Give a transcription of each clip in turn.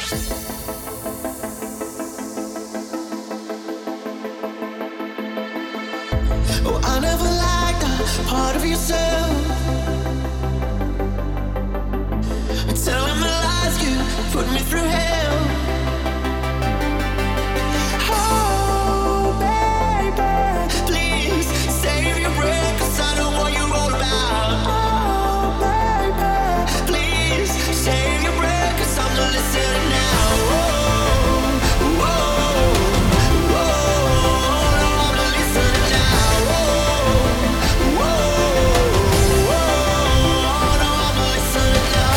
Oh, I never liked that part of yourself. Until I realized you put me through hell. Oh, baby, please save your breath, 'cause I know what you're all about. Oh, baby, please save your breath, 'cause I'm not listening now. Oh, oh, oh, no, I'm not listening now. Oh, oh, no, I'm not listening now.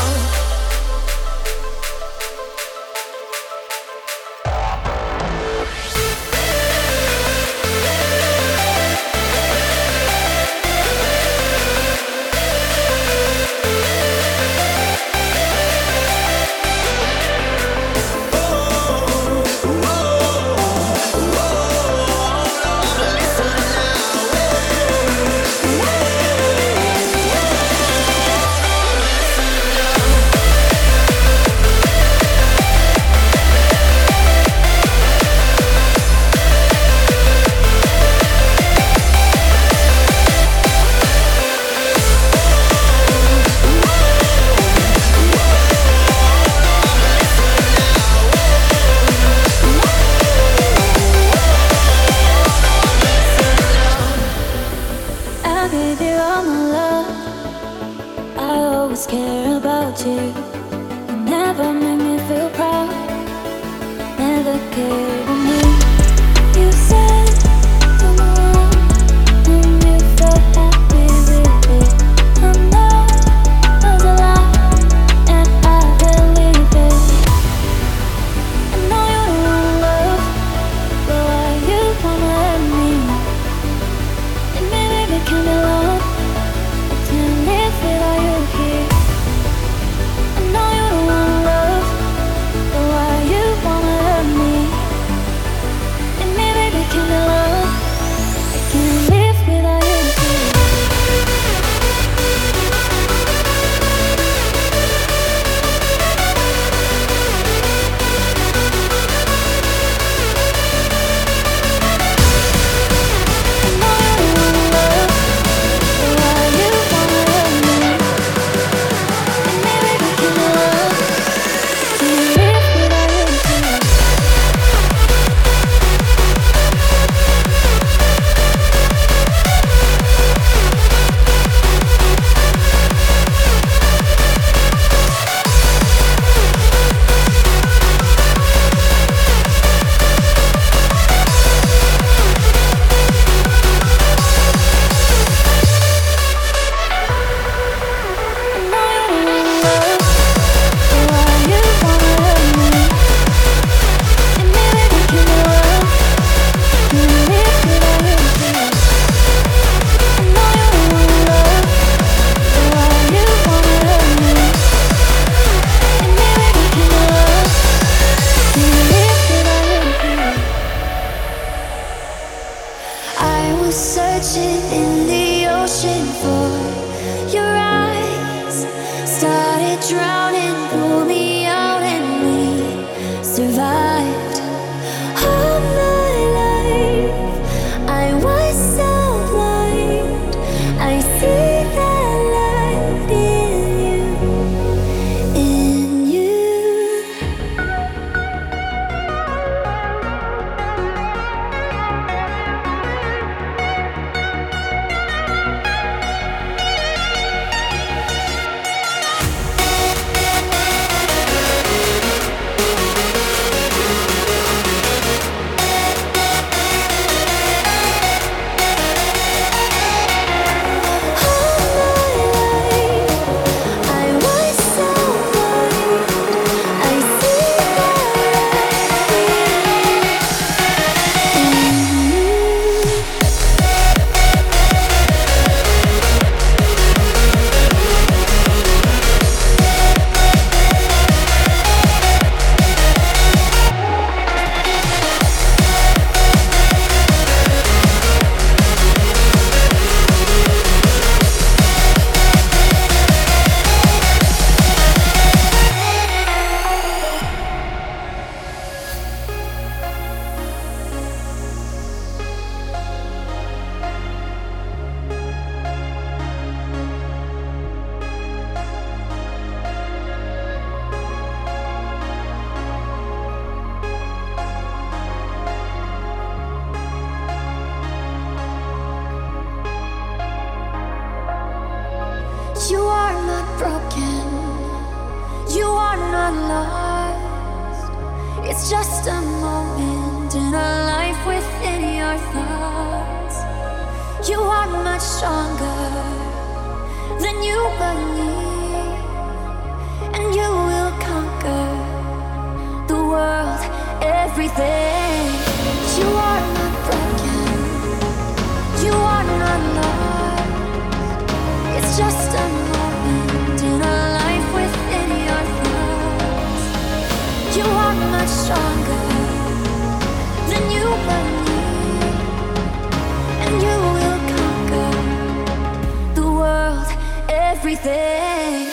I gave you all my love. I always care about you. You never made me feel proud. Never cared for me. You said I'm the one, and you felt happy with it. I know it was a lie, and I believe it. I know you don't want love, but why you wanna hurt me? And maybe we can be alone. I can't live without you here. I know you don't want love, but why you wanna hurt me? And maybe we can be alone. I can't live without you here. I know you don't want love, but why you wanna hurt me? And maybe we can be alone. I can't live without you here. I know you don't want love, but why you wanna hurt me? And maybe we can be alone. Can't live without you here. I know you don't want love, but why you wanna hurt me? And maybe we can be alone. Can't live without you here. I was searching in the ocean for your eyes. Started drowning, pulled me out, and we survived. All my life, I was so blind. I see that light in you. not lost. It's just a moment in a life within your thoughts. You are much stronger than you believe, and you will conquer the world, everything. You are not broken, you are not lost. It's just a moment in a life within your thoughts. You are much stronger than you believe, and you will conquer the world, everything.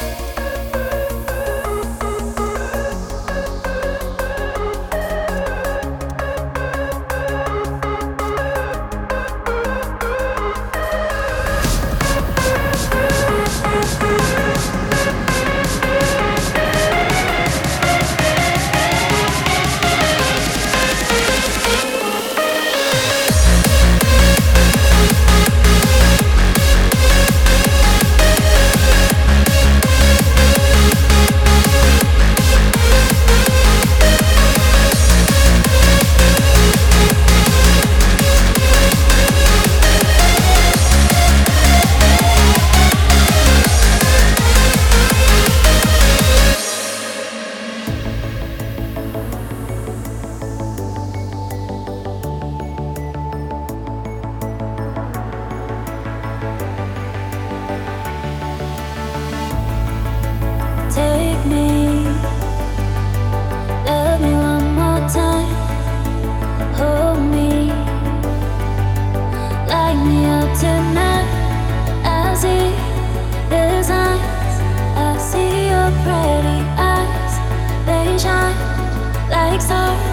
Like stars